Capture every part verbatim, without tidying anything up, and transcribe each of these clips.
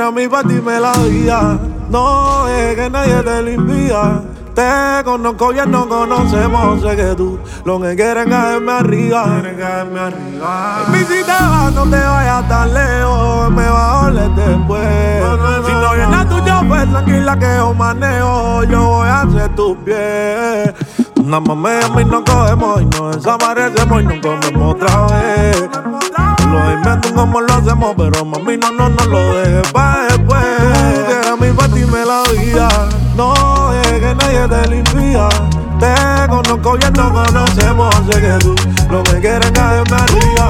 era mi pa' ti me la vida. No es que nadie te limpia. Te conozco bien, no conocemos. Sé que tú lo que quieres es caerme arriba. Quieres caerme arriba. Baby, si te vas, no te vayas tan lejos. Me va a doler después. No, no, no, si no viene a tu pues tranquila que yo manejo. Yo voy a hacer tus pies. Una mame a mí no cogemos y nos desaparecemos y no comemos otra vez. Lo invento como lo hacemos, pero mami no, no, no lo dejes pa' después. Tú que eras mi pa' ti me la vida. No es que nadie te limpia. Te conozco bien, no conocemos. Sé que tú lo que quieres es caerme arriba.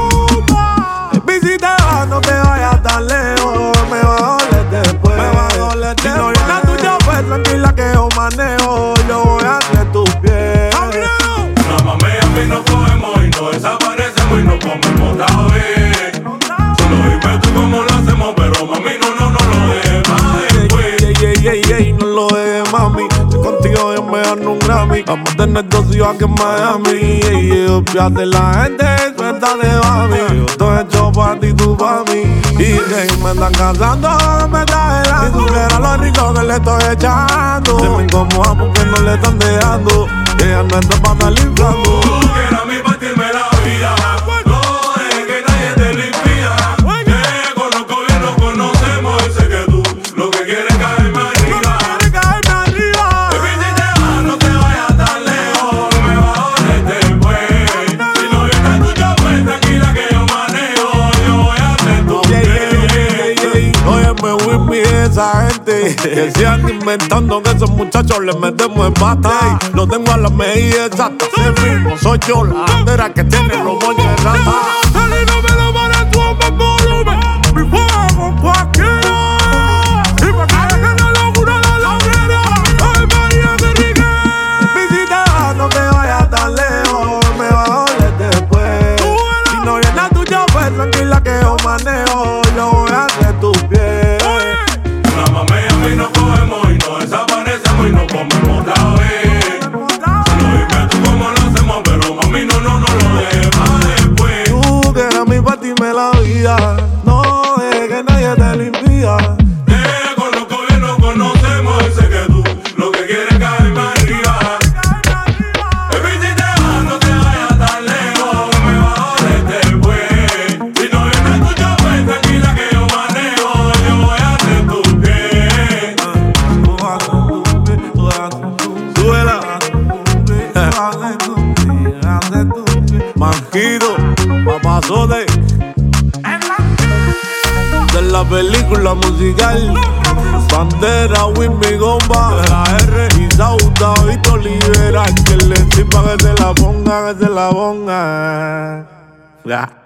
Baby, si te vas, no te vayas tan lejos. Me va a doler después. Me va a doler después. Si no viene a tuya, pues tranquila que yo manejo. Yo voy a hacer tus pies. Una mame a mí no cogemos y no desaparecemos y no comemos otra vez. Solo dime tú cómo lo hacemos, pero mami no, no, no lo dejes pa' después. Ey, ey, ey, ey, no lo dejes, mami. Si contigo yo me gano un Grammy. Vamos a tener dos hijos aquí en Miami. Ey, ey, olvídate la gente, suelta de mami. Yo estoy hecho pa' ti, tú pa' mí. Y que me están casando, me estás helando. Si supiera lo rico que le estoy echando. Se me incomoda porque no le están dejando. Ella no está pa' estar limpiando. Tú quieras mi partirme la vida. No es que nadie te limpia. Te conozco bien, nos conocemos. Y sé que tú lo que quieres es caerme arriba. Baby, si te vas, no te vayas tan lejos. Me va a doler después. Si no viene a tuya, pues tranquila que yo manejo. Yo voy a hacer tu bien. Óyeme, Whitney, esa gente que sigan inventando que esos muchachos les metemos en bate. Lo tengo a la medida exacta. Ese mismo soy yo, la bandera que tiene los moños de rata. Y no me lo van a tomar volumen. Mi fuego cualquiera. Y me cae que la locura de la hoguera. Ay, María, qué rica. Visita, no te vayas tan lejos. Me va a doler después. Si no viene a tuya, pues tranquila que yo manejo. Yo voy a hacer tus pies. Una mame a mí no cogemos y no desaparecemos y no comemos otra vez. Solo dime tú cómo lo hacemos, pero mami no, no, no lo dejes pa' después. Tú que eras mi pa' ti me la vida. No es que nadie te limpia. Te conozco bien, nos conocemos. Y sé que tú lo que quieres es caerme arriba. Baby, si te vas, no te vayas tan lejos. Me va a doler después. Si no viene a tuya, pues tranquila que yo manejo. Yo voy a hacer tus pies. Súbela. Manquito, papazote. De la película musical Bandera, Whitney Gomba, la R y Sauta, Vito Olivera. Que le sirva que se la ponga, que se la ponga. Ya.